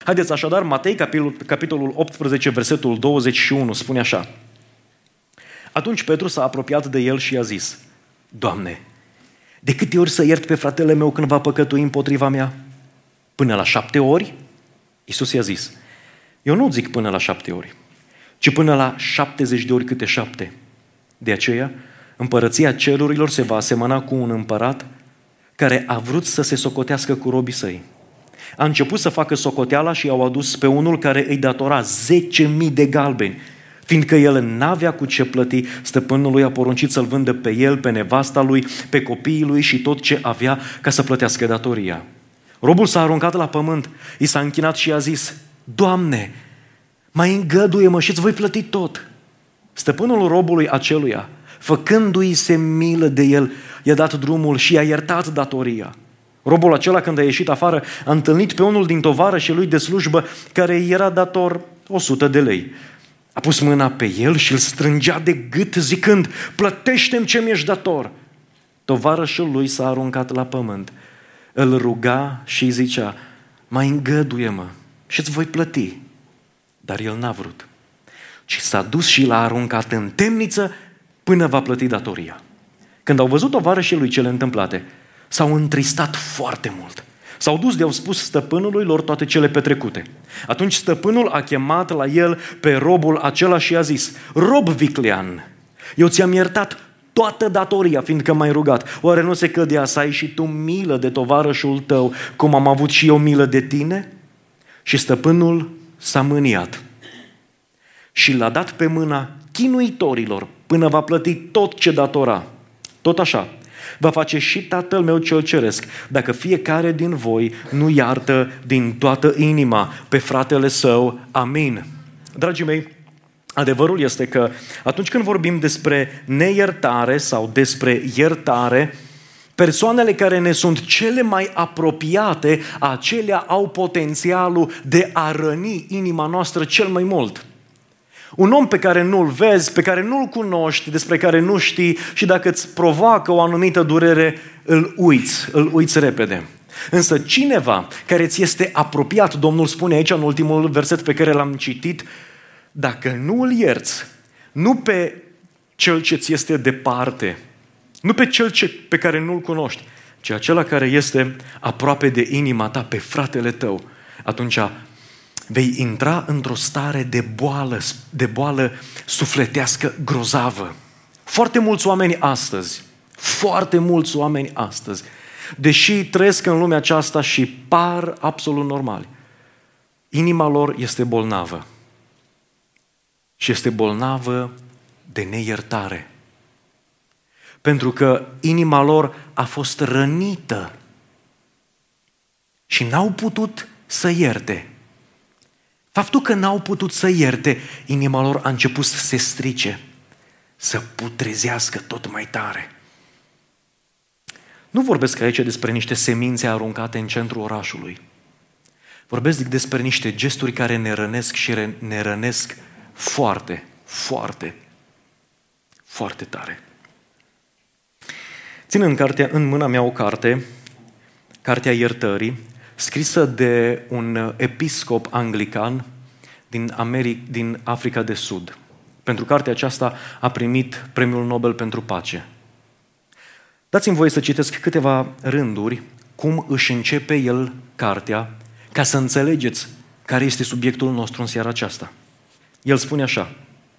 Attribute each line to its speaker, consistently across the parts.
Speaker 1: Haideți așadar, Matei, capitolul 18, versetul 21, spune așa. Atunci Petru s-a apropiat de el și i-a zis: Doamne, de câte ori să iert pe fratele meu când va păcătui împotriva mea? Până la 7 ori? Iisus i-a zis: eu nu zic până la 7 ori, ci până la 70 de ori câte 7. De aceea, împărăția cerurilor se va asemăna cu un împărat care a vrut să se socotească cu robii săi. A început să facă socoteala și i-au adus pe unul care îi datora 10.000 de galbeni. Fiindcă el n-avea cu ce plăti, stăpânul lui a poruncit să-l vândă pe el, pe nevasta lui, pe copiii lui și tot ce avea ca să plătească datoria. Robul s-a aruncat la pământ, i s-a închinat și i-a zis: Doamne, mai îngăduie-mă și îți voi plăti tot. Stăpânul robului aceluia, făcându-i se milă de el, i-a dat drumul și i-a iertat datoria. Robul acela, când a ieșit afară, a întâlnit pe unul din tovarășii lui de slujbă care îi era dator 100 de lei. A pus mâna pe el și îl strângea de gât zicând: plătește-mi ce mi-ești dator. Tovarășul lui s-a aruncat la pământ, îl ruga și îi zicea: mai îngăduie-mă și îți voi plăti. Dar el n-a vrut, ci s-a dus și l-a aruncat în temniță până va plăti datoria. Când au văzut tovarășii lui cele întâmplate, s-au întristat foarte mult. S-au dus de-au spus stăpânului lor toate cele petrecute. Atunci stăpânul a chemat la el pe robul acela și i-a zis: rob viclean, eu ți-am iertat toată datoria, fiindcă m-ai rugat. Oare nu se cădea să ai și tu milă de tovarășul tău, cum am avut și eu milă de tine? Și stăpânul s-a mâniat și l-a dat pe mâna chinuitorilor până va plăti tot ce datora. Tot așa va face și Tatăl meu cel ceresc, dacă fiecare din voi nu iartă din toată inima pe fratele său. Amin. Dragii mei, adevărul este că atunci când vorbim despre neiertare sau despre iertare, persoanele care ne sunt cele mai apropiate, acelea au potențialul de a răni inima noastră cel mai mult. Un om pe care nu-l vezi, pe care nu-l cunoști, despre care nu știi și dacă îți provoacă o anumită durere, îl uiți repede. Însă cineva care ți este apropiat, Domnul spune aici în ultimul verset pe care l-am citit, dacă nu îl ierți, nu pe cel ce ți este departe, nu pe cel pe care nu-l cunoști, ci acela care este aproape de inima ta, pe fratele tău, atunci vei intra într-o stare de boală sufletească grozavă. Foarte mulți oameni astăzi, deși trăiesc în lumea aceasta și par absolut normali, inima lor este bolnavă. Și este bolnavă de neiertare. Pentru că inima lor a fost rănită și n-au putut să ierte. Faptul că n-au putut să ierte, inima lor a început să se strice, să putrezească tot mai tare. Nu vorbesc aici despre niște semințe aruncate în centrul orașului. Vorbesc despre niște gesturi care ne rănesc și ne rănesc foarte, foarte, foarte tare. Țin în mâna mea o carte, Cartea Iertării, scrisă de un episcop anglican din Africa de Sud. Pentru cartea aceasta a primit Premiul Nobel pentru Pace. Dați-mi voie să citesc câteva rânduri, cum își începe el cartea, ca să înțelegeți care este subiectul nostru în seara aceasta. El spune așa: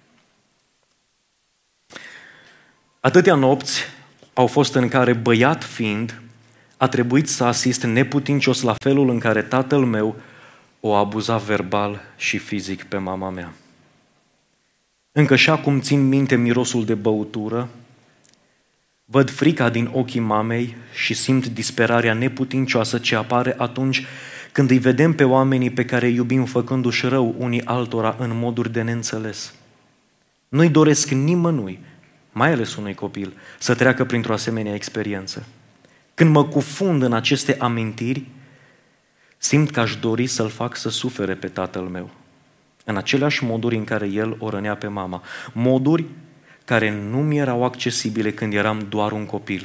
Speaker 1: atâtea nopți au fost în care, băiat fiind, a trebuit să asist neputincios la felul în care tatăl meu o abuza verbal și fizic pe mama mea. Încă și acum țin minte mirosul de băutură, văd frica din ochii mamei și simt disperarea neputincioasă ce apare atunci când îi vedem pe oamenii pe care îi iubim făcându-și rău unii altora în moduri de neînțeles. Nu-i doresc nimănui, mai ales unui copil, să treacă printr-o asemenea experiență. Când mă cufund în aceste amintiri, simt că aș dori să-l fac să sufere pe tatăl meu, în aceleași moduri în care el o rănea pe mama, moduri care nu mi erau accesibile când eram doar un copil.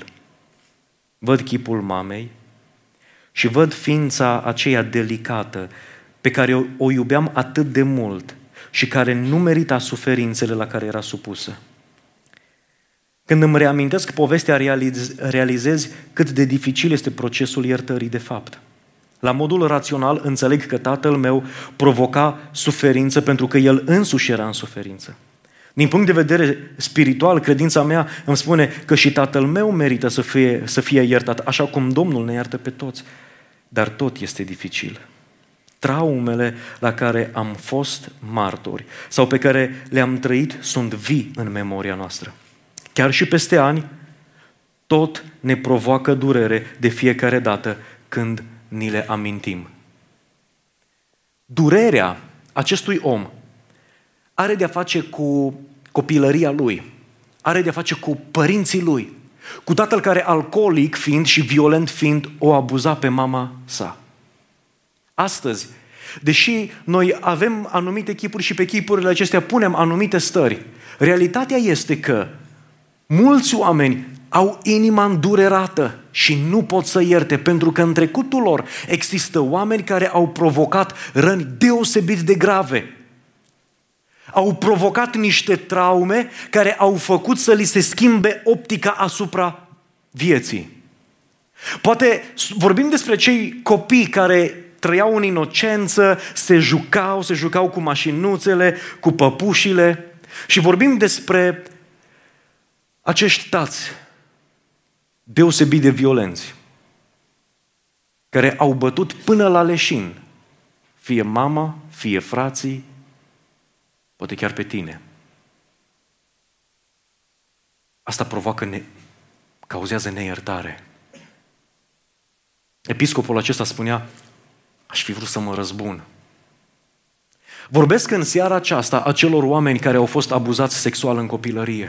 Speaker 1: Văd chipul mamei și văd ființa aceea delicată, pe care o iubeam atât de mult și care nu merita suferințele la care era supusă. Când îmi reamintesc povestea, realizez cât de dificil este procesul iertării de fapt. La modul rațional înțeleg că tatăl meu provoca suferință pentru că el însuși era în suferință. Din punct de vedere spiritual, credința mea îmi spune că și tatăl meu merită să fie iertat, așa cum Domnul ne iartă pe toți. Dar tot este dificil. Traumele la care am fost martori sau pe care le-am trăit sunt vii în memoria noastră. Chiar și peste ani, tot ne provoacă durere de fiecare dată când ni le amintim. Durerea acestui om are de-a face cu copilăria lui, are de-a face cu părinții lui, cu tatăl care, alcoolic fiind și violent fiind, o abuza pe mama sa. Astăzi, deși noi avem anumite chipuri și pe chipurile acestea punem anumite stări, realitatea este că mulți oameni au inima îndurerată și nu pot să ierte, pentru că în trecutul lor există oameni care au provocat răni deosebit de grave. Au provocat niște traume care au făcut să li se schimbe optica asupra vieții. Poate vorbim despre cei copii care trăiau în inocență, se jucau cu mașinuțele, cu păpușile și vorbim despre acești tați deosebit de violenți care au bătut până la leșin fie mama, fie frații, poate chiar pe tine. Asta cauzează neiertare. Episcopul acesta spunea: aș fi vrut să mă răzbun. Vorbesc în seara aceasta acelor oameni care au fost abuzați sexual în copilărie.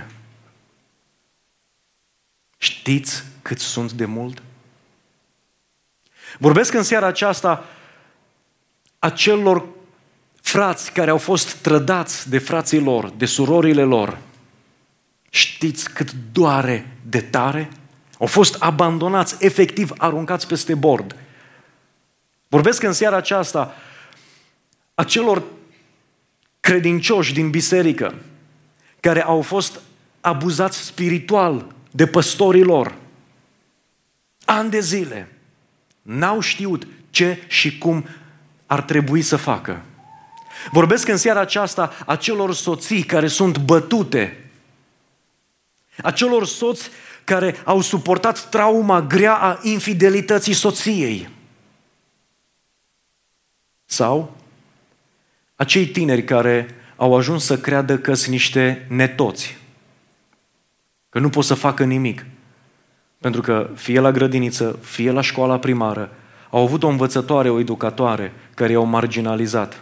Speaker 1: Știți cât sunt de mult? Vorbesc în seara aceasta acelor frați care au fost trădați de frații lor, de surorile lor. Știți cât doare de tare? Au fost abandonați, efectiv aruncați peste bord. Vorbesc în seara aceasta acelor credincioși din biserică care au fost abuzați spiritual de păstorii lor. Ani de zile n-au știut ce și cum ar trebui să facă. Vorbesc în seara aceasta acelor soții care sunt bătute, acelor soți care au suportat trauma grea a infidelității soției. Sau acei tineri care au ajuns să creadă că sunt niște netoți, că nu pot să facă nimic, pentru că fie la grădiniță, fie la școala primară, au avut o învățătoare, o educatoare care i-au marginalizat.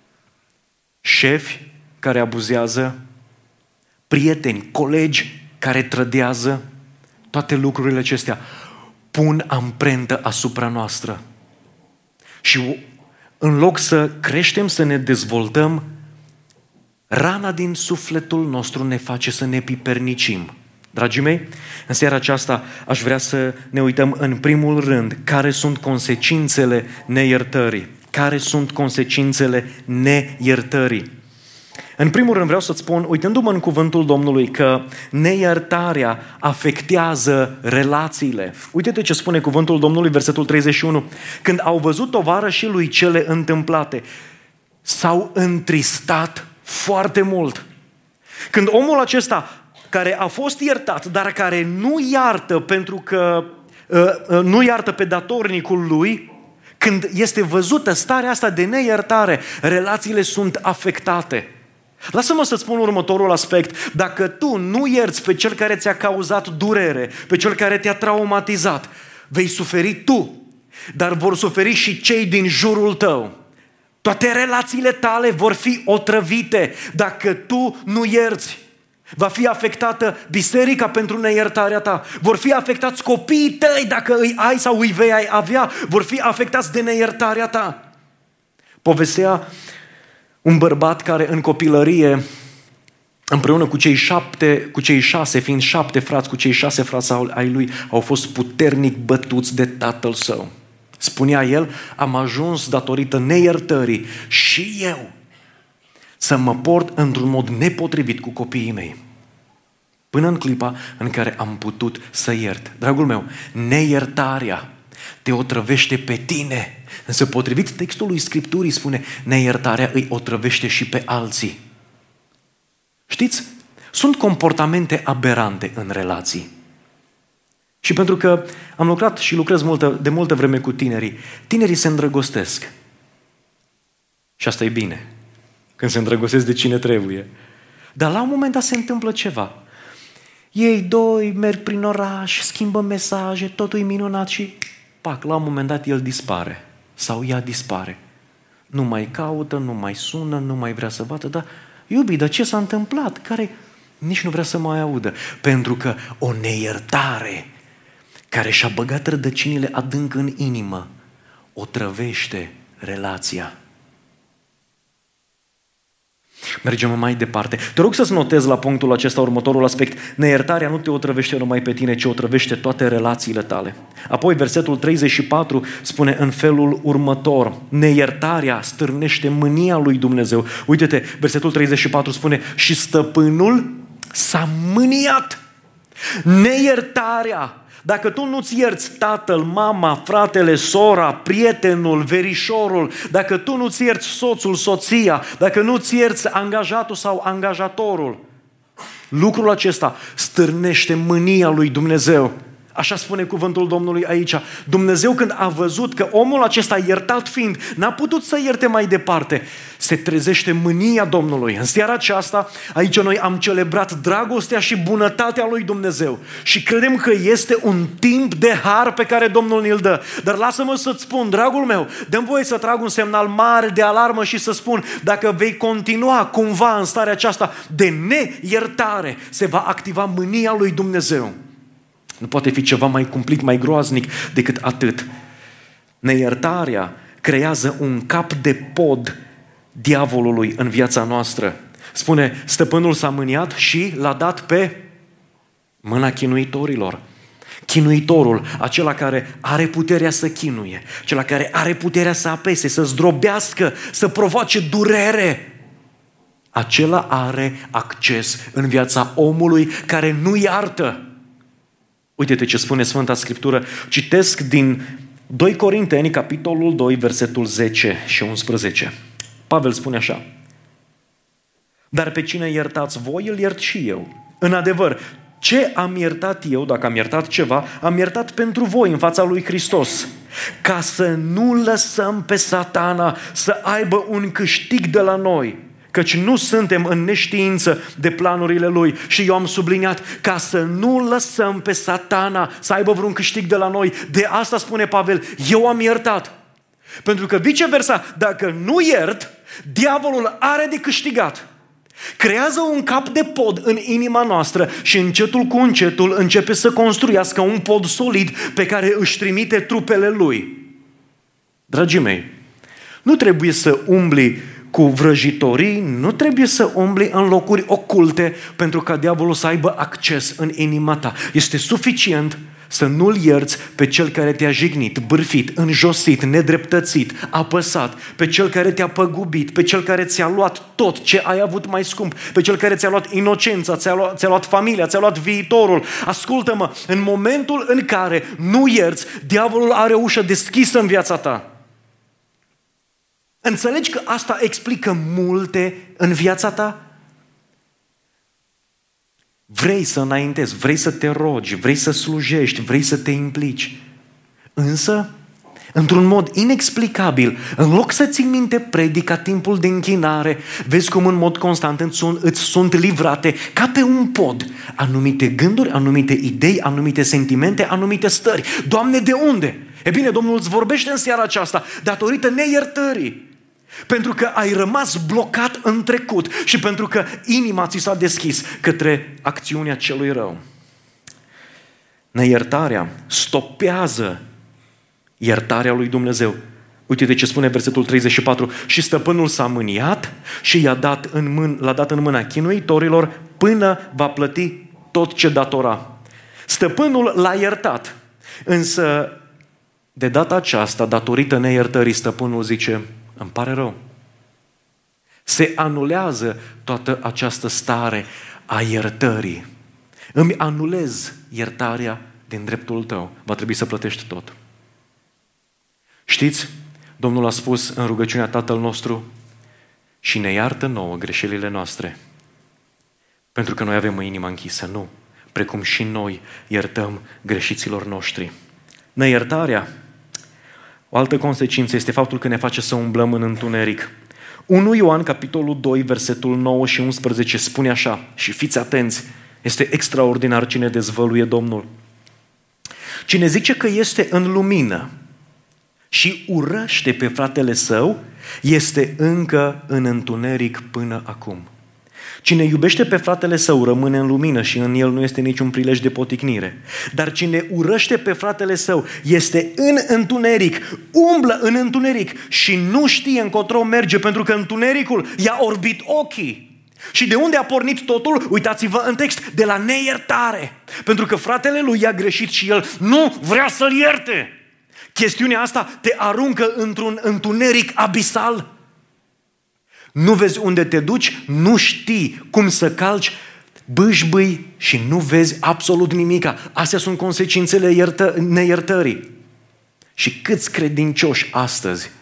Speaker 1: Șefi care abuzează, prieteni, colegi care trădează, toate lucrurile acestea pun amprentă asupra noastră. Și în loc să creștem, să ne dezvoltăm, rana din sufletul nostru ne face să ne pipernicim. Dragii mei, în seara aceasta aș vrea să ne uităm în primul rând care sunt consecințele neiertării. Care sunt consecințele neiertării? În primul rând vreau să-ți spun, uitându-mă în cuvântul Domnului, că neiertarea afectează relațiile. Uite-te ce spune cuvântul Domnului, versetul 31. Când au văzut tovarășii lui cele întâmplate, s-au întristat foarte mult. Când omul acesta, care a fost iertat, dar care nu iartă pentru că nu iartă pe datornicul lui, când este văzută starea asta de neiertare, relațiile sunt afectate. Lasă-mă să-ți spun următorul aspect. Dacă tu nu ierți pe cel care ți-a cauzat durere, pe cel care te-a traumatizat, vei suferi tu, dar vor suferi și cei din jurul tău. Toate relațiile tale vor fi otrăvite dacă tu nu ierți. Va fi afectată biserica pentru neiertarea ta. Vor fi afectați copiii tăi dacă îi ai sau îi vei avea. Vor fi afectați de neiertarea ta. Povestea un bărbat care în copilărie, împreună cu cei 6, fiind 7 frați, cu cei 6 frați ai lui, au fost puternic bătuți de tatăl său. Spunea el, am ajuns datorită neiertării și eu să mă port într-un mod nepotrivit cu copiii mei. Până în clipa în care am putut să iert. Dragul meu, neiertarea te otrăvește pe tine. Însă potrivit textului Scripturii spune, neiertarea îi otrăvește și pe alții. Știți, sunt comportamente aberante în relații. Și pentru că am lucrat și lucrez de multă vreme cu tinerii se îndrăgostesc. Și asta e bine, când se îndrăgostesc de cine trebuie. Dar la un moment dat se întâmplă ceva. Ei doi merg prin oraș, schimbă mesaje, totul e minunat și pac, la un moment dat el dispare. Sau ea dispare. Nu mai caută, nu mai sună, nu mai vrea să vadă, dar iubi, dar ce s-a întâmplat? Care nici nu vrea să mai audă. Pentru că o neiertare care și-a băgat rădăcinile adânc în inimă otrăvește relația. Mergem mai departe. Te rog să-ți notezi la punctul acesta următorul aspect. Neiertarea nu te otrăvește numai pe tine, ci otrăvește toate relațiile tale. Apoi versetul 34 spune în felul următor. Neiertarea stârnește mânia lui Dumnezeu. Uite-te, versetul 34 spune și stăpânul s-a mâniat. Neiertarea. Dacă tu nu-ți ierți tatăl, mama, fratele, sora, prietenul, verișorul, dacă tu nu-ți ierți soțul, soția, dacă nu-ți ierți angajatul sau angajatorul, lucrul acesta stârnește mânia lui Dumnezeu. Așa spune cuvântul Domnului aici. Dumnezeu, când a văzut că omul acesta, iertat fiind, n-a putut să ierte mai departe, se trezește mânia Domnului. În seara aceasta, aici noi am celebrat dragostea și bunătatea lui Dumnezeu și credem că este un timp de har pe care Domnul ne-l dă. Dar lasă-mă să-ți spun, dragul meu, dă-mi voie să trag un semnal mare de alarmă și să spun, dacă vei continua cumva în starea aceasta de neiertare, se va activa mânia lui Dumnezeu. Nu poate fi ceva mai cumplit, mai groaznic decât atât. Neiertarea creează un cap de pod diavolului în viața noastră. Spune, stăpânul s-a mâniat și l-a dat pe mâna chinuitorilor. Chinuitorul, acela care are puterea să chinuie, acela care are puterea să apese, să zdrobească, să provoace durere. Acela are acces în viața omului care nu iartă. Uite-te ce spune Sfânta Scriptură. Citesc din 2 Corinteni, capitolul 2, versetul 10 și 11. Pavel spune așa. Dar pe cine iertați voi, îl iert și eu. În adevăr, ce am iertat eu, dacă am iertat ceva, am iertat pentru voi în fața lui Hristos, ca să nu lăsăm pe Satana să aibă un câștig de la noi. Căci nu suntem în neștiință de planurile lui. Și eu am subliniat, ca să nu lăsăm pe Satana să aibă vreun câștig de la noi. De asta spune Pavel, eu am iertat. Pentru că viceversa, dacă nu iert, diavolul are de câștigat. Creează un cap de pod în inima noastră și încetul cu încetul începe să construiască un pod solid pe care își trimite trupele lui. Dragii mei, nu trebuie să umbli cu vrăjitorii, nu trebuie să umbli în locuri oculte pentru ca diavolul să aibă acces în inima ta. Este suficient să nu-l ierți pe cel care te-a jignit, bârfit, înjosit, nedreptățit, apăsat, pe cel care te-a păgubit, pe cel care ți-a luat tot ce ai avut mai scump, pe cel care ți-a luat inocența, ți-a luat familia, ți-a luat viitorul. Ascultă-mă, în momentul în care nu ierți, diavolul are o ușă deschisă în viața ta. Înțelegi că asta explică multe în viața ta? Vrei să înaintezi, vrei să te rogi, vrei să slujești, vrei să te implici. Însă, într-un mod inexplicabil, în loc să ții minte predica, timpul de închinare, vezi cum în mod constant îți sunt livrate ca pe un pod anumite gânduri, anumite idei, anumite sentimente, anumite stări. Doamne, de unde? E bine, Domnul îți vorbește în seara aceasta datorită neiertării. Pentru că ai rămas blocat în trecut și pentru că inima ți s-a deschis către acțiunea celui rău. Neiertarea stopează iertarea lui Dumnezeu. Uite ce spune versetul 34. Și stăpânul s-a mâniat și l-a dat în mâna chinuitorilor până va plăti tot ce datora. Stăpânul l-a iertat, însă De data aceasta, datorită neiertării, stăpânul zice, îmi pare rău. Se anulează toată această stare a iertării. Îmi anulez iertarea din dreptul tău. Va trebui să plătești tot. Știți, Domnul a spus în rugăciunea Tatăl nostru, și ne iartă nouă greșelile noastre, pentru că noi avem inima închisă, nu, precum și noi iertăm greșiților noștri. Neiertarea, o altă consecință este faptul că ne face să umblăm în întuneric. 1 Ioan, capitolul 2, versetul 9 și 11 spune așa, și fiți atenți, este extraordinar ce ne dezvăluie Domnul. Cine zice că este în lumină și urăște pe fratele său, este încă în întuneric până acum. Cine iubește pe fratele său rămâne în lumină și în el nu este niciun prilej de poticnire. Dar cine urăște pe fratele său este în întuneric, umblă în întuneric și nu știe încotro merge, pentru că întunericul i-a orbit ochii. Și de unde a pornit totul? Uitați-vă în text, de la neiertare. Pentru că fratele lui i-a greșit și el nu vrea să-l ierte. Chestiunea asta te aruncă într-un întuneric abisal. Nu vezi unde te duci, nu știi cum să calci, bâșbâi și nu vezi absolut nimica. Astea sunt consecințele neiertării. Și câți credincioși astăzi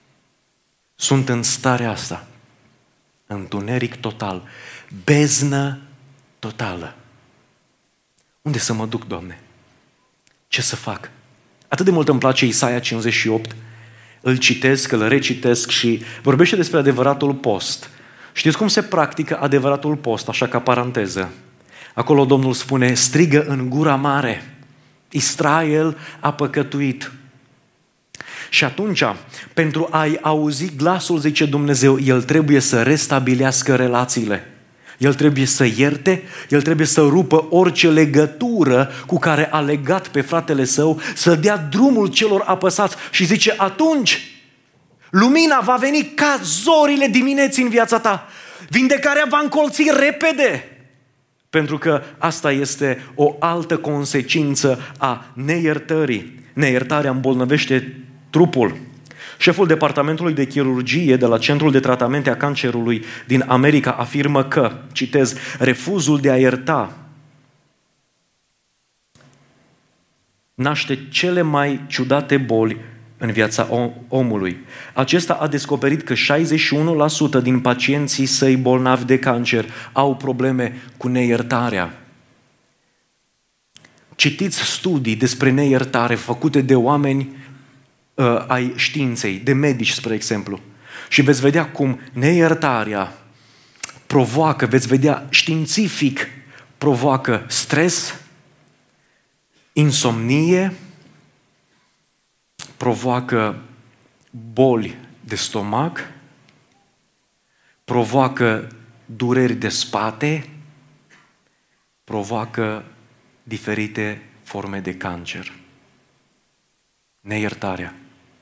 Speaker 1: sunt în starea asta? Întuneric total, beznă totală. Unde să mă duc, Doamne? Ce să fac? Atât de mult îmi place Isaia 58, îl citesc, îl recitesc și vorbește despre adevăratul post. Știți cum se practică adevăratul post, așa ca paranteză? Acolo Domnul spune, strigă în gura mare, Israel a păcătuit. Și atunci, pentru a-i auzi glasul, zice Dumnezeu, el trebuie să restabilească relațiile. El trebuie să ierte, el trebuie să rupă orice legătură cu care a legat pe fratele său, să dea drumul celor apăsați și zice, atunci lumina va veni ca zorile dimineții în viața ta. Vindecarea va încolți repede. Pentru că asta este o altă consecință a neiertării. Neiertarea îmbolnăvește trupul. Șeful departamentului de chirurgie de la Centrul de Tratamente a Cancerului din America afirmă că, citez, refuzul de a ierta naște cele mai ciudate boli în viața omului. Acesta a descoperit că 61% din pacienții săi bolnavi de cancer au probleme cu neiertarea. Citiți studii despre neiertare făcute de oameni ai științei, de medici, spre exemplu. Și veți vedea cum neiertarea provoacă, veți vedea științific, provoacă stres, insomnie, provoacă boli de stomac, provoacă dureri de spate, provoacă diferite forme de cancer. Neiertarea.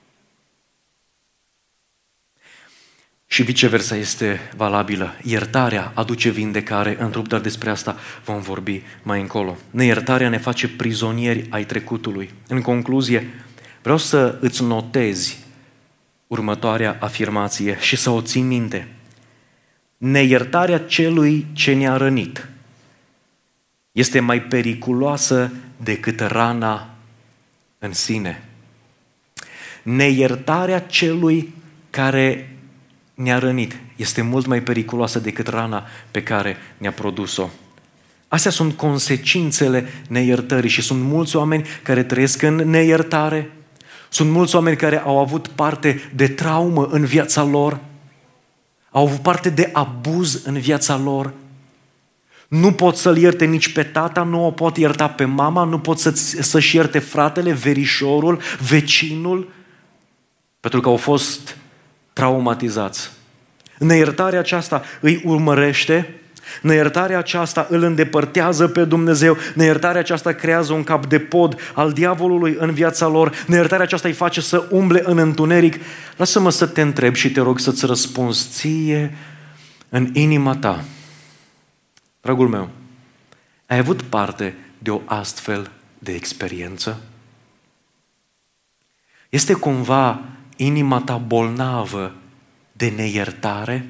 Speaker 1: Și viceversa este valabilă. Iertarea aduce vindecare în trup, dar despre asta vom vorbi mai încolo. Neiertarea ne face prizonieri ai trecutului. În concluzie, vreau să îți notezi următoarea afirmație și să o ții minte. Neiertarea celui ce ne-a rănit este mai periculoasă decât rana în sine. Neiertarea celui care ne-a rănit este mult mai periculoasă decât rana pe care ne-a produs-o. Astea sunt consecințele neiertării și sunt mulți oameni care trăiesc în neiertare, sunt mulți oameni care au avut parte de traumă în viața lor, au avut parte de abuz în viața lor. Nu pot să-l ierte nici pe tata, nu o pot ierta pe mama, nu pot să-și ierte fratele, verișorul, vecinul, pentru că au fost traumatizați. Neiertarea aceasta îi urmărește, neiertarea aceasta îl îndepărtează pe Dumnezeu, neiertarea aceasta creează un cap de pod al diavolului în viața lor, neiertarea aceasta îi face să umble în întuneric. Lasă-mă să te întreb și te rog să-ți răspunzi ție în inima ta. Dragul meu, ai avut parte de o astfel de experiență? Este cumva inima ta bolnavă de neiertare?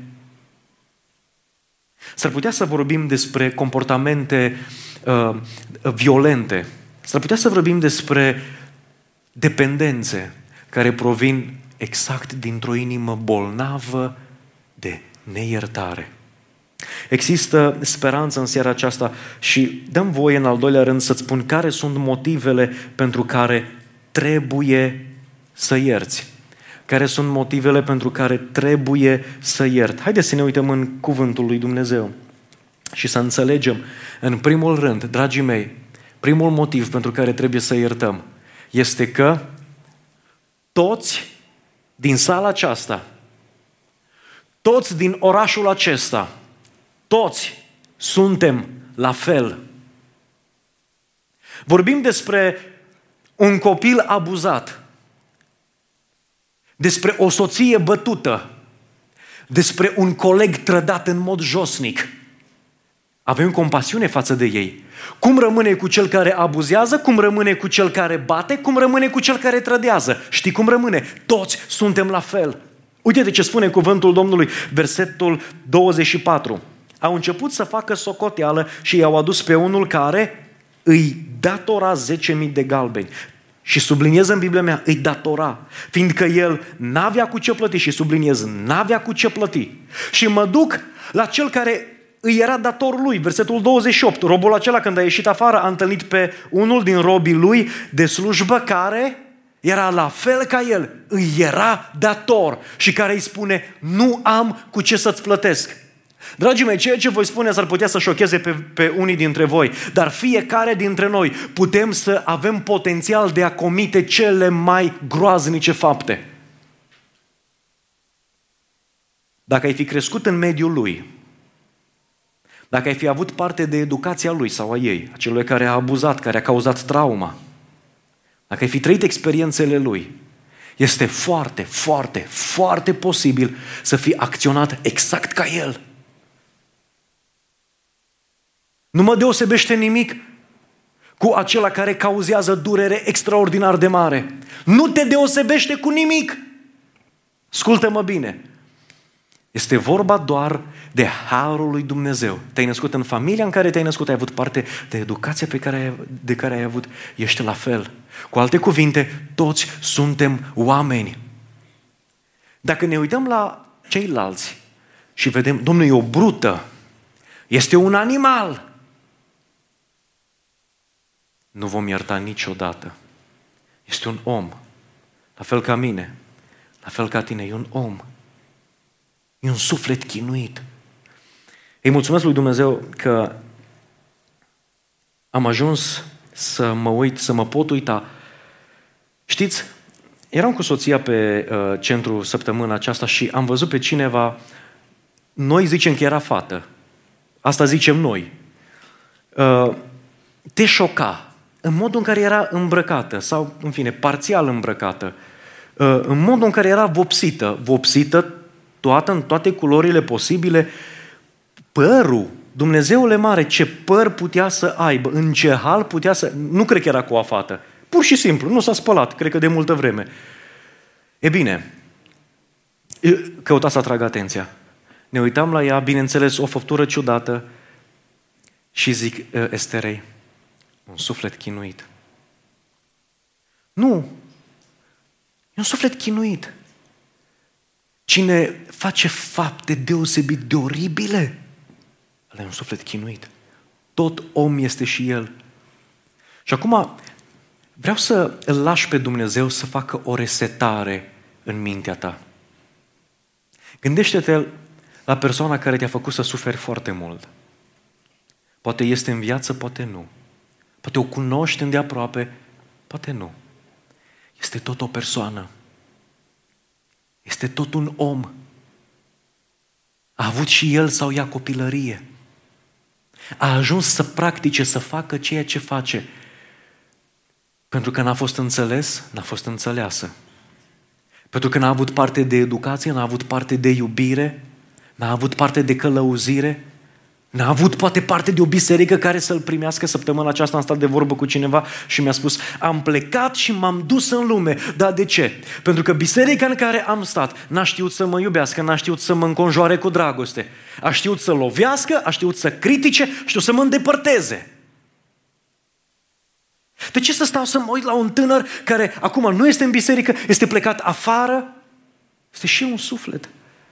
Speaker 1: S-ar putea să vorbim despre comportamente violente. S-ar putea să vorbim despre dependențe care provin exact dintr-o inimă bolnavă de neiertare. Există speranță în seara aceasta și dăm voie în al doilea rând să-ți spun care sunt motivele pentru care trebuie să ierți. Care sunt motivele pentru care trebuie să iert. Haideți să ne uităm în cuvântul lui Dumnezeu și să înțelegem, în primul rând, dragii mei, primul motiv pentru care trebuie să iertăm este că toți din sala aceasta, toți din orașul acesta, toți suntem la fel. Vorbim despre un copil abuzat, despre o soție bătută, despre un coleg trădat în mod josnic. Avem compasiune față de ei. Cum rămâne cu cel care abuzează, cum rămâne cu cel care bate, cum rămâne cu cel care trădează. Știi cum rămâne? Toți suntem la fel. Uite de ce spune cuvântul Domnului, versetul 24. Au început să facă socoteală și i-au adus pe unul care îi datora 10.000 de galbeni. Și subliniez în Biblia mea, îi datora, fiindcă el n-avea cu ce plăti, și subliniez, n-avea cu ce plăti. Și mă duc la cel care îi era dator lui, versetul 28. Robul acela, când a ieșit afară, a întâlnit pe unul din robii lui de slujbă care era la fel ca el, îi era dator și care îi spune, nu am cu ce să-ți plătesc. Dragii mei, ceea ce voi spune s-ar putea să șocheze pe unii dintre voi, dar fiecare dintre noi putem să avem potențial de a comite cele mai groaznice fapte. Dacă ai fi crescut în mediul lui, dacă ai fi avut parte de educația lui sau a ei, a celui care a abuzat, care a cauzat trauma, dacă ai fi trăit experiențele lui, este foarte, foarte, foarte posibil să fii acționat exact ca el. Nu mă deosebește nimic cu acela care cauzează durere extraordinar de mare. Nu te deosebește cu nimic. Ascultă-mă bine. Este vorba doar de harul lui Dumnezeu. Te-ai născut în familia în care te-ai născut, ai avut parte de educația de care ai avut, ești la fel. Cu alte cuvinte, toți suntem oameni. Dacă ne uităm la ceilalți și vedem, Domnul e o brută, este un animal, nu vom ierta niciodată. Este un om, la fel ca mine, la fel ca tine, e un om. E un suflet chinuit. Îi mulțumesc lui Dumnezeu că am ajuns să mă uit, să mă pot uita. Știți, eram cu soția pe centru săptămâna aceasta și am văzut pe cineva, noi zicem că era fată, asta zicem noi, te șoca în modul în care era îmbrăcată sau, în fine, parțial îmbrăcată, în modul în care era vopsită toată, în toate culorile posibile, părul, Dumnezeule mare, ce păr putea să aibă, în ce hal putea să... Nu cred că era coafată, pur și simplu, nu s-a spălat, cred că de multă vreme. E bine, căuta să atrag atenția. Ne uitam la ea, bineînțeles, o făptură ciudată și zic Esterei, un suflet chinuit. Nu, e un suflet chinuit. Cine face fapte deosebit de oribile, ăla e un suflet chinuit. Tot om este și el. Și acum vreau să îl lași pe Dumnezeu să facă o resetare în mintea ta. Gândește-te la persoana care te-a făcut să suferi foarte mult. Poate este în viață, poate nu. Poate o cunoști îndeaproape, poate nu. Este tot o persoană. Este tot un om. A avut și el sau ea copilărie. A ajuns să practice, să facă ceea ce face. Pentru că n-a fost înțeles, n-a fost înțeleasă. Pentru că n-a avut parte de educație, n-a avut parte de iubire, n-a avut parte de călăuzire, N-a avut poate parte de o biserică care să-l primească. Săptămâna aceasta am stat de vorbă cu cineva și mi-a spus: am plecat și m-am dus în lume. Dar de ce? Pentru că biserica în care am stat n-a știut să mă iubească, n-a știut să mă înconjoare cu dragoste. A știut să lovească, a știut să critique, a știut să mă îndepărteze. De ce să stau să mă uit la un tânăr care acum nu este în biserică, este plecat afară? Este și un suflet.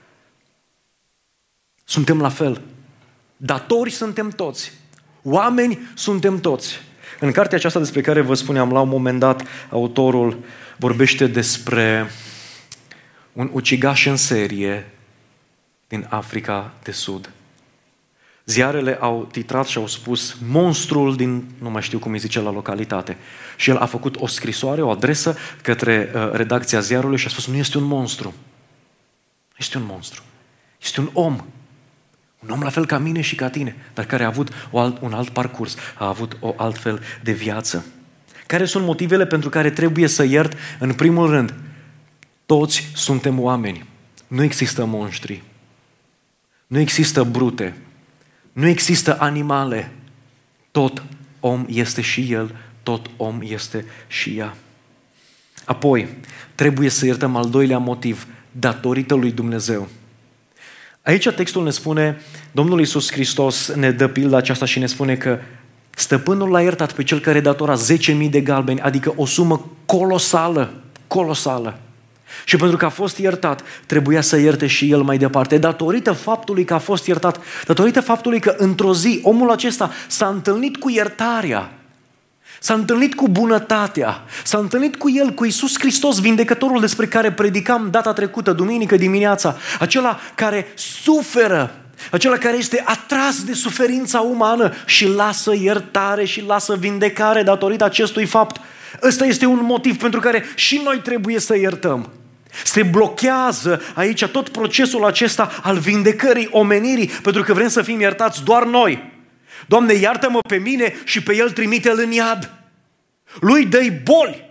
Speaker 1: Suntem la fel. Datori suntem toți. Oameni suntem toți. În cartea aceasta despre care vă spuneam, la un moment dat, autorul vorbește despre un ucigaș în serie din Africa de Sud. Ziarele au titrat și au spus monstrul din, nu mai știu cum îi zice la localitate. Și el a făcut o scrisoare, o adresă către redacția ziarului și a spus: nu este un monstru. Este un monstru. Este un om. Un om la fel ca mine și ca tine, dar care a avut un alt parcurs, a avut o altfel de viață. Care sunt motivele pentru care trebuie să iert? În primul rând, toți suntem oameni. Nu există monștri. Nu există brute. Nu există animale. Tot om este și el, tot om este și ea. Apoi, trebuie să iertăm al doilea motiv, datorită lui Dumnezeu. Aici textul ne spune, Domnul Iisus Hristos ne dă pilda aceasta și ne spune că stăpânul l-a iertat pe cel care datora 10.000 de galbeni, adică o sumă colosală. Și pentru că a fost iertat, trebuia să ierte și el mai departe. Datorită faptului că a fost iertat, datorită faptului că într-o zi omul acesta s-a întâlnit cu iertarea, s-a întâlnit cu bunătatea, s-a întâlnit cu el, cu Iisus Hristos, vindecătorul despre care predicam data trecută, duminică dimineața, acela care suferă, acela care este atras de suferința umană și lasă iertare și lasă vindecare datorită acestui fapt. Ăsta este un motiv pentru care și noi trebuie să iertăm. Se blochează aici tot procesul acesta al vindecării omenirii, pentru că vrem să fim iertați doar noi. Doamne, iartă-mă pe mine și pe el trimite-l în iad. Lui dă-i boli.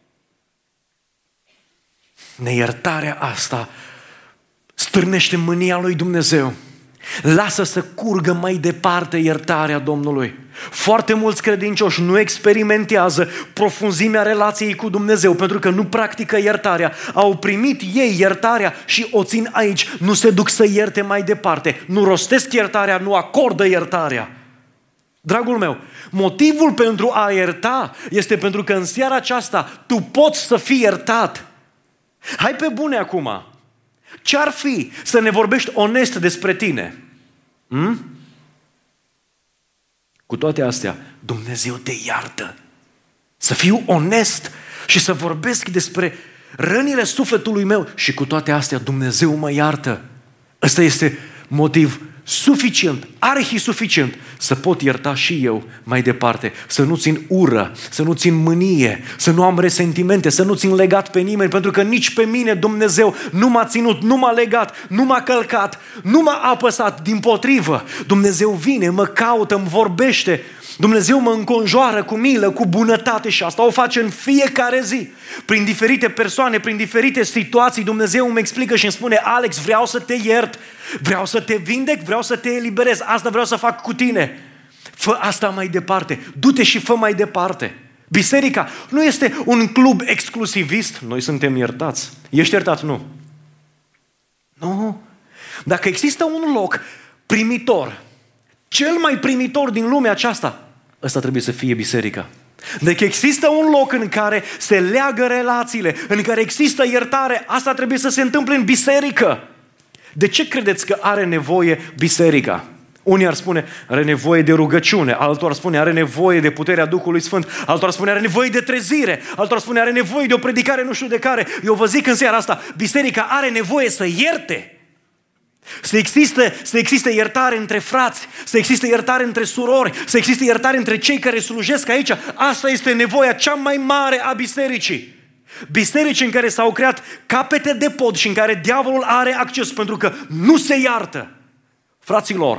Speaker 1: Neiertarea asta stârnește mânia lui Dumnezeu. Lasă să curgă mai departe iertarea Domnului. Foarte mulți credincioși nu experimentează profunzimea relației cu Dumnezeu pentru că nu practică iertarea. Au primit ei iertarea și o țin aici. Nu se duc să ierte mai departe. Nu rostesc iertarea, nu acordă iertarea. Dragul meu, motivul pentru a ierta este pentru că în seara aceasta tu poți să fii iertat. Hai pe bune acum. Ce-ar fi să ne vorbești onest despre tine? Cu toate astea, Dumnezeu te iartă. Să fiu onest și să vorbesc despre rănile sufletului meu și cu toate astea Dumnezeu mă iartă. Ăsta este motiv suficient, arhi-suficient să pot ierta și eu mai departe, să nu țin ură, să nu țin mânie, să nu am resentimente, să nu țin legat pe nimeni, pentru că nici pe mine Dumnezeu nu m-a ținut, nu m-a legat, nu m-a călcat, nu m-a apăsat, dimpotrivă. Dumnezeu vine, mă caută, îmi vorbește, Dumnezeu mă înconjoară cu milă, cu bunătate și asta o face în fiecare zi. Prin diferite persoane, prin diferite situații, Dumnezeu îmi explică și îmi spune: Alex, vreau să te iert, vreau să te vindec, vreau să te eliberez, asta vreau să fac cu tine. Fă asta mai departe, du-te și fă mai departe. Biserica nu este un club exclusivist, noi suntem iertați. Ești iertat? Nu. Nu. Dacă există un loc primitor, cel mai primitor din lumea aceasta, ăsta trebuie să fie biserica. Deci există un loc în care se leagă relațiile, în care există iertare, asta trebuie să se întâmple în biserică. De ce credeți că are nevoie biserica? Unii ar spune, are nevoie de rugăciune, altul ar spune, are nevoie de puterea Duhului Sfânt, altul ar spune, are nevoie de trezire, altul ar spune, are nevoie de o predicare nu știu de care. Eu vă zic în seara asta, biserica are nevoie să ierte. Să existe iertare între frați, să existe iertare între surori, să existe iertare între cei care slujesc aici. Asta este nevoia cea mai mare a bisericii. Biserici în care s-au creat capete de pod și în care diavolul are acces pentru că nu se iartă. Fraților,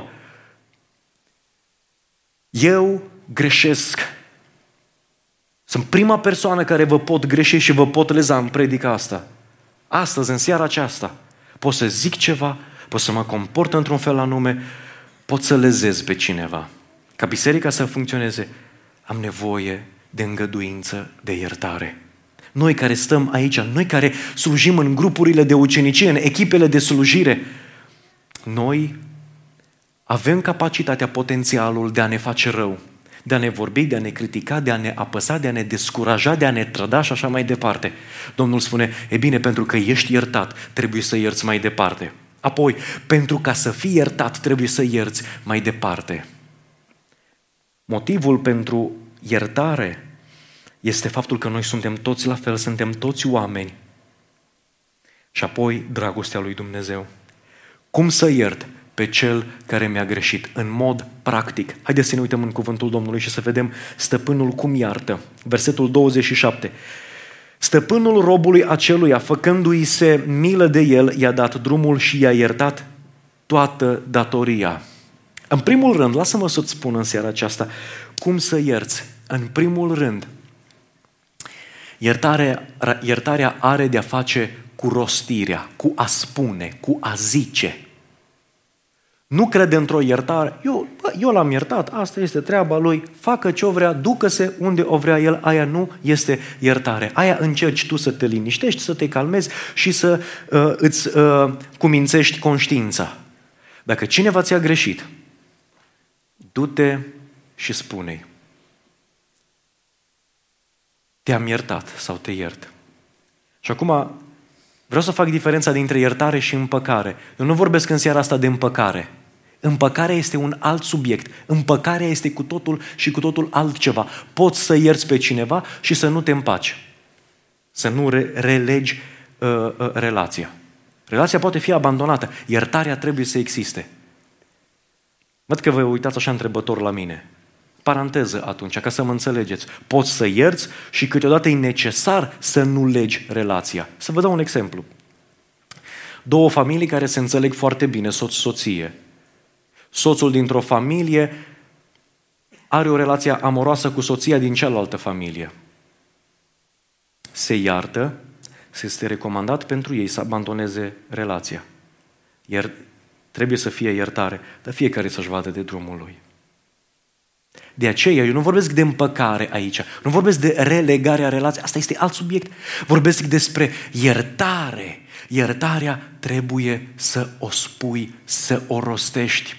Speaker 1: eu greșesc. Sunt prima persoană care vă pot greși și vă pot leza în predica asta. Astăzi, în seara aceasta, pot să zic ceva, pot să mă comport într-un fel anume, pot să lezez pe cineva. Ca biserica să funcționeze, am nevoie de îngăduință, de iertare. Noi care stăm aici, noi care slujim în grupurile de ucenicie, în echipele de slujire, noi avem capacitatea, potențialul de a ne face rău, de a ne vorbi, de a ne critica, de a ne apăsa, de a ne descuraja, de a ne trăda și așa mai departe. Domnul spune, e bine, pentru că ești iertat, trebuie să ierți mai departe. Apoi, pentru ca să fii iertat, trebuie să ierți mai departe. Motivul pentru iertare este faptul că noi suntem toți la fel, suntem toți oameni. Și apoi, dragostea lui Dumnezeu. Cum să iert pe cel care mi-a greșit? În mod practic. Haideți să ne uităm în cuvântul Domnului și să vedem stăpânul cum iartă. Versetul 27. Stăpânul robului aceluia, făcându-i se milă de el, i-a dat drumul și i-a iertat toată datoria. În primul rând, lasă-mă să-ți spun în seara aceasta, cum să ierți? În primul rând, iertarea are de-a face cu rostirea, cu a spune, cu a zice. Nu crede într-o iertare, eu l-am iertat, asta este treaba lui, facă ce o vrea, ducă-se unde o vrea el, aia nu este iertare. Aia încerci tu să te liniștești, să te calmezi și să îți cumințești conștiința. Dacă cineva ți-a greșit, du-te și spune-i, te-am iertat sau te iert. Și acum vreau să fac diferența dintre iertare și împăcare. Eu nu vorbesc în seara asta de împăcare. Împăcarea este un alt subiect. Împăcarea este cu totul și cu totul altceva. Poți să ierți pe cineva și să nu te împaci. Să nu relegi relația. Relația poate fi abandonată. Iertarea trebuie să existe. Văd că vă uitați așa întrebător la mine. Paranteză atunci, ca să mă înțelegeți. Poți să ierți și câteodată e necesar să nu legi relația. Să vă dau un exemplu. Două familii care se înțeleg foarte bine, soț-soție. Soțul dintr-o familie are o relație amoroasă cu soția din cealaltă familie. Se iartă, se este recomandat pentru ei să abandoneze relația. Iar trebuie să fie iertare, dar fiecare să-și vadă de drumul lui. De aceea, eu nu vorbesc de împăcare aici, nu vorbesc de relegarea relației, asta este alt subiect. Vorbesc despre iertare. Iertarea trebuie să o spui, să o rostești.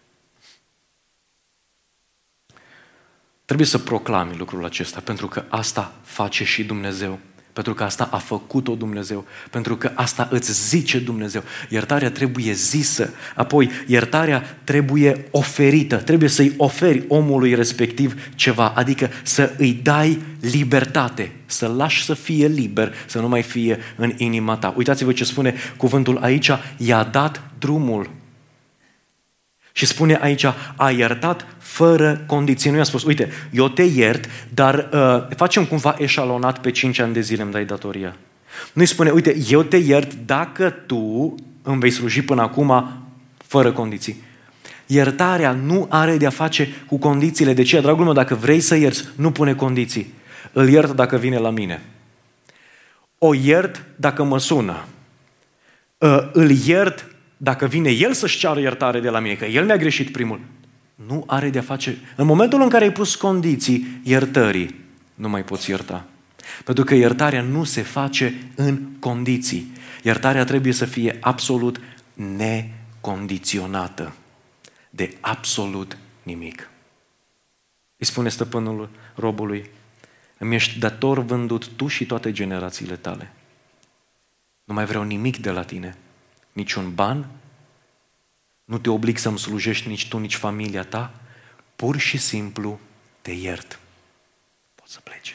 Speaker 1: Trebuie să proclami lucrul acesta, pentru că asta face și Dumnezeu. Pentru că asta a făcut-o Dumnezeu. Pentru că asta îți zice Dumnezeu. Iertarea trebuie zisă. Apoi, iertarea trebuie oferită. Trebuie să-i oferi omului respectiv ceva. Adică să îi dai libertate. Să-l lași să fie liber, să nu mai fie în inima ta. Uitați-vă ce spune cuvântul aici. I-a dat drumul. Și spune aici, a iertat fără condiții. Nu i-a spus, uite, eu te iert, dar facem cumva eșalonat pe 5 ani de zile îmi dai datoria. Nu-i spune, uite, eu te iert dacă tu îmi vei sluji până acum fără condiții. Iertarea nu are de-a face cu condițiile. De aceea, dragul meu, dacă vrei să ierți, nu pune condiții. Îl iert dacă vine la mine. O iert dacă mă sună. Îl iert dacă vine el să-și ceară iertare de la mine, că el mi-a greșit primul. Nu are de-a face. În momentul în care ai pus condiții iertării, nu mai poți ierta. Pentru că iertarea nu se face în condiții. Iertarea trebuie să fie absolut necondiționată. De absolut nimic. Îi spune stăpânul robului, îmi ești dator vândut tu și toate generațiile tale. Nu mai vreau nimic de la tine. Niciun ban, nu te oblig să-mi slujești nici tu, nici familia ta, pur și simplu te iert. Poți să pleci.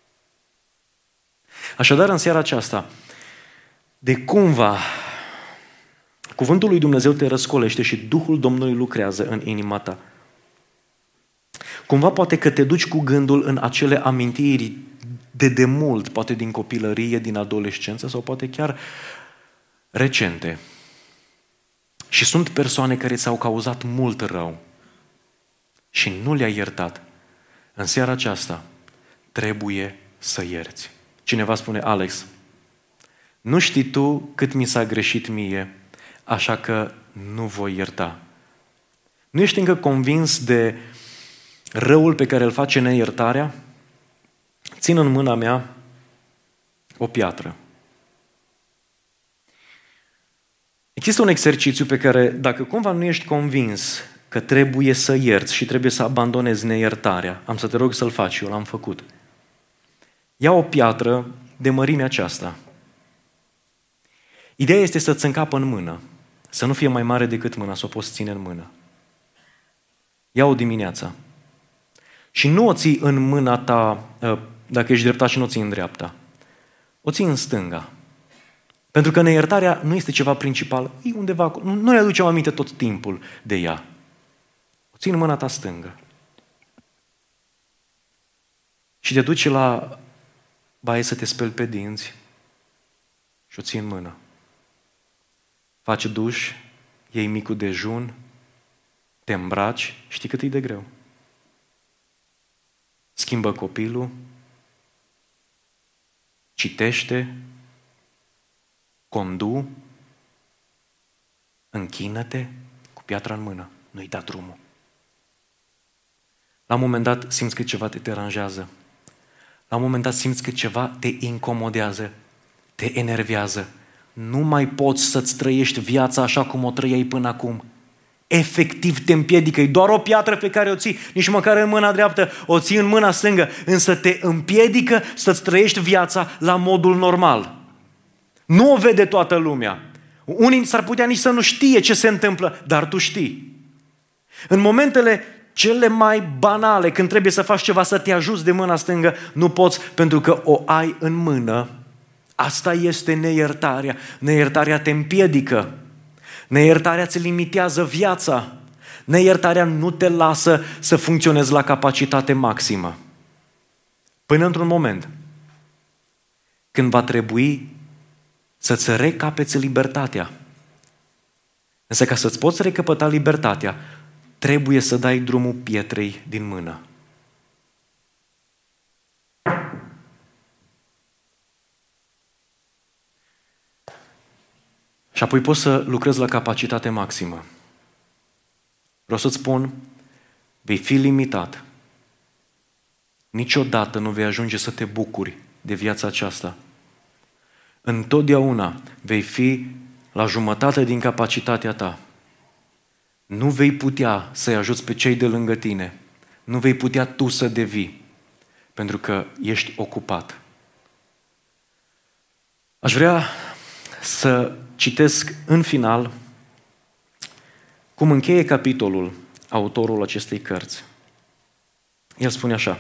Speaker 1: Așadar, în seara aceasta, de cumva, cuvântul lui Dumnezeu te răscolește și Duhul Domnului lucrează în inima ta. Cumva poate că te duci cu gândul în acele amintiri de demult, poate din copilărie, din adolescență sau poate chiar recente. Și sunt persoane care ți-au cauzat mult rău și nu le-ai iertat. În seara aceasta trebuie să ierți. Cineva spune, Alex, nu știi tu cât mi s-a greșit mie, așa că nu voi ierta. Nu ești încă convins de răul pe care îl face neiertarea? Țin în mâna mea o piatră. Există un exercițiu pe care, dacă cumva nu ești convins că trebuie să ierți și trebuie să abandonezi neiertarea, am să te rog să-l faci, eu l-am făcut. Ia o piatră de mărimea aceasta. Ideea este să-ți încapă în mână, să nu fie mai mare decât mâna, să o poți ține în mână. Ia-o dimineața și nu o ții în mâna ta, dacă ești dreapta și nu o ții în dreapta. O ții în stânga. Pentru că neiertarea nu este ceva principal, e undeva acolo. Nu ne aducem aminte tot timpul de ea. O ții în mâna ta stângă. Și te duci la baie să te speli pe dinți și o ții în mână. Faci duș, iei micul dejun, te îmbraci, știi cât e de greu. Schimbă copilul, citește, condu, închină-te cu piatra în mână, nu-i da drumul. La un moment dat simți că ceva te deranjează. La un moment dat simți că ceva te incomodează, te enervează. Nu mai poți să-ți trăiești viața așa cum o trăiai până acum. Efectiv te împiedică. E doar o piatră pe care o ții, nici măcar în mâna dreaptă, o ții în mâna stângă, însă te împiedică să-ți trăiești viața la modul normal. Nu o vede toată lumea. Unii s-ar putea nici să nu știe ce se întâmplă, dar tu știi. În momentele cele mai banale, când trebuie să faci ceva, să te ajuți de mâna stângă, nu poți pentru că o ai în mână. Asta este neiertarea. Neiertarea te împiedică. Neiertarea îți limitează viața. Neiertarea nu te lasă să funcționezi la capacitate maximă. Până într-un moment când va trebui să-ți recapeți libertatea. Însă ca să-ți poți recăpăta libertatea, trebuie să dai drumul pietrei din mână. Și apoi poți să lucrezi la capacitate maximă. Vreau să-ți spun, vei fi limitat. Niciodată nu vei ajunge să te bucuri de viața aceasta. Întotdeauna vei fi la jumătate din capacitatea ta. Nu vei putea să-i ajuți pe cei de lângă tine. Nu vei putea tu să devii, pentru că ești ocupat. Aș vrea să citesc în final cum încheie capitolul autorul acestei cărți. El spune așa: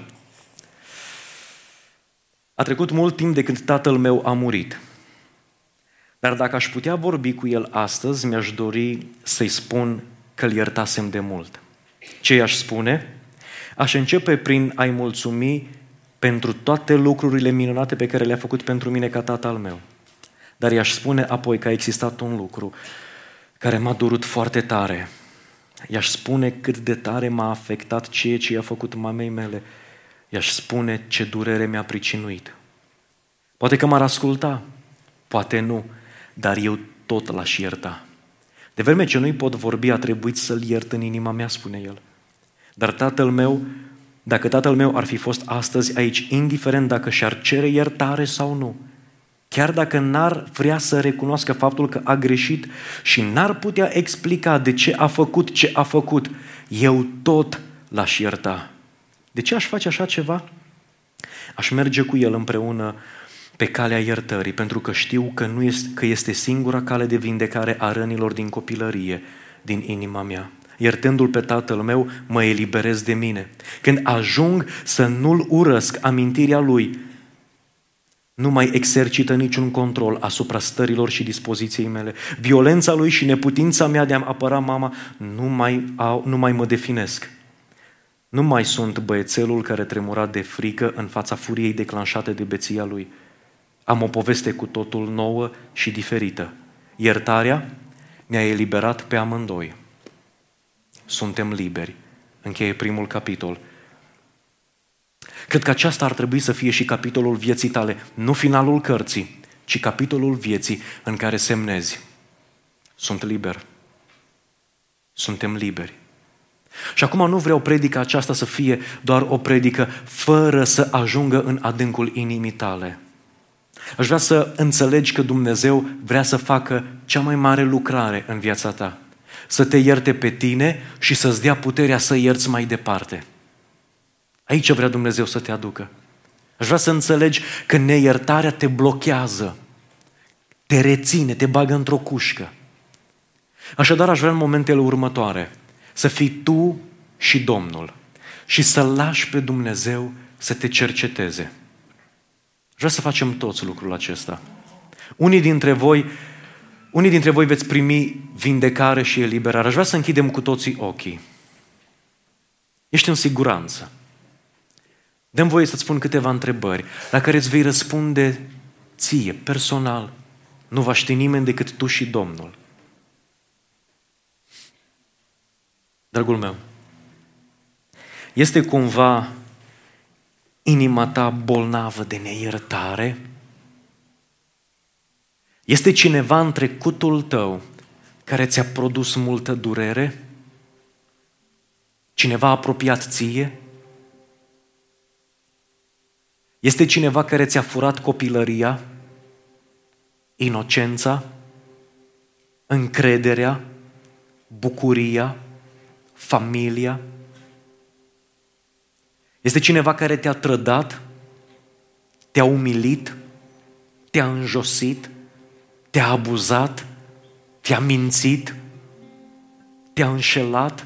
Speaker 1: a trecut mult timp de când tatăl meu a murit, dar dacă aș putea vorbi cu el astăzi, mi-aș dori să-i spun că-l iertasem de mult. Ce i-aș spune? Aș începe prin a-i mulțumi pentru toate lucrurile minunate pe care le-a făcut pentru mine ca tată al meu. Dar i-aș spune apoi că a existat un lucru care m-a durut foarte tare. I-aș spune cât de tare m-a afectat ceea ce i-a făcut mamei mele. I-aș spune ce durere mi-a pricinuit. Poate că m-ar asculta, poate nu, dar eu tot l-aș ierta. De vreme ce nu-i pot vorbi, a trebuit să-l iert în inima mea, spune el. Dar dacă tatăl meu ar fi fost astăzi aici, indiferent dacă și-ar cere iertare sau nu, chiar dacă n-ar vrea să recunoască faptul că a greșit și n-ar putea explica de ce a făcut ce a făcut, eu tot l-aș ierta. De ce aș face așa ceva? Aș merge cu el împreună pe calea iertării, pentru că știu că este singura cale de vindecare a rănilor din copilărie, din inima mea. Iertându-l pe tatăl meu, mă eliberez de mine. Când ajung să nu-l urăsc, amintirea lui nu mai exercită niciun control asupra stărilor și dispoziției mele. Violența lui și neputința mea de a-mi apăra mama nu mai mă definesc. Nu mai sunt băiețelul care tremura de frică în fața furiei declanșate de beția lui. Am o poveste cu totul nouă și diferită. Iertarea ne-a eliberat pe amândoi. Suntem liberi. Încheie primul capitol. Cred că aceasta ar trebui să fie și capitolul vieții tale, nu finalul cărții, ci capitolul vieții în care semnezi: sunt liber. Suntem liberi. Și acum nu vreau predica aceasta să fie doar o predică fără să ajungă în adâncul inimii tale. Aș vrea să înțelegi că Dumnezeu vrea să facă cea mai mare lucrare în viața ta. Să te ierte pe tine și să-ți dea puterea să ierți mai departe. Aici vrea Dumnezeu să te aducă. Aș vrea să înțelegi că neiertarea te blochează, te reține, te bagă într-o cușcă. Așadar, aș vrea în momentele următoare să fii tu și Domnul și să-L lași pe Dumnezeu să te cerceteze. Vreau să facem toți lucrul acesta. Unii dintre voi veți primi vindecare și eliberare. Aș vrea să închidem cu toții ochii. Ești în siguranță. Dă-mi voie să-ți spun câteva întrebări la care îți vei răspunde ție, personal. Nu va ști nimeni decât tu și Domnul. Dragul meu, este cumva inima ta bolnavă de neiertare? Este cineva în trecutul tău care ți-a produs multă durere? Cineva apropiat ție? Este cineva care ți-a furat copilăria, inocența, încrederea, bucuria, familia? Este cineva care te-a trădat, te-a umilit, te-a înjosit, te-a abuzat, te-a mințit, te-a înșelat?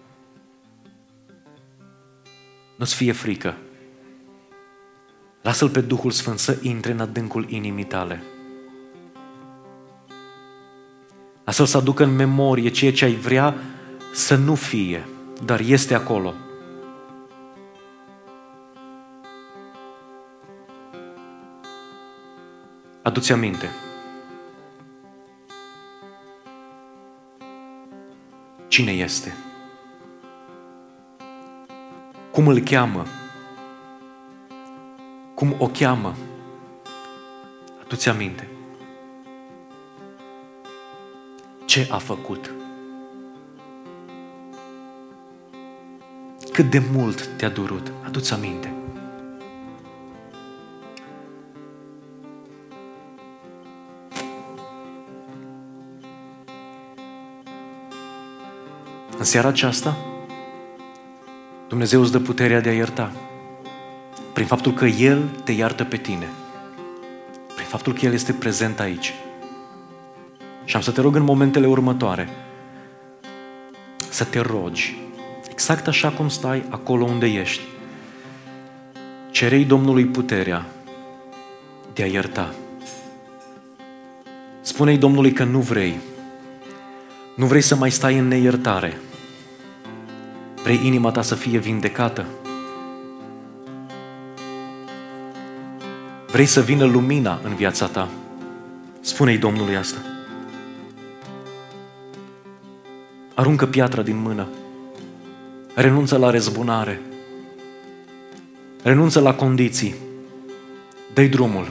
Speaker 1: Nu-ți fie frică. Lasă-L pe Duhul Sfânt să intre în adâncul inimii tale. Lasă-L să aducă în memorie ceea ce ai vrea să nu fie, dar este acolo. Adu-ți aminte. Cine este? Cum îl cheamă? Cum o cheamă? Adu-ți aminte. Ce a făcut? Cât de mult te-a durut? Adu-ți aminte. În seara aceasta, Dumnezeu îți dă puterea de a ierta. Prin faptul că El te iartă pe tine. Prin faptul că El este prezent aici. Și am să te rog în momentele următoare să te rogi, exact așa cum stai acolo unde ești. Cere-i Domnului puterea de a ierta. Spune-i Domnului că nu vrei să mai stai în neiertare. Vrei inima ta să fie vindecată. Vrei să vină lumina în viața ta. Spune-i Domnului asta. Aruncă piatra din mână. Renunță la răzbunare. Renunță la condiții. Dă-i drumul.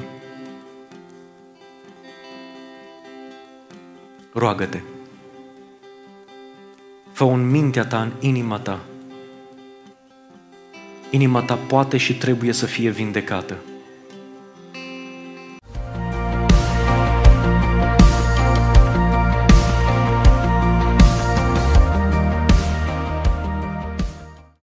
Speaker 1: Roagă-te. Fă-o în mintea ta, în inima ta. Inima ta poate și trebuie să fie vindecată.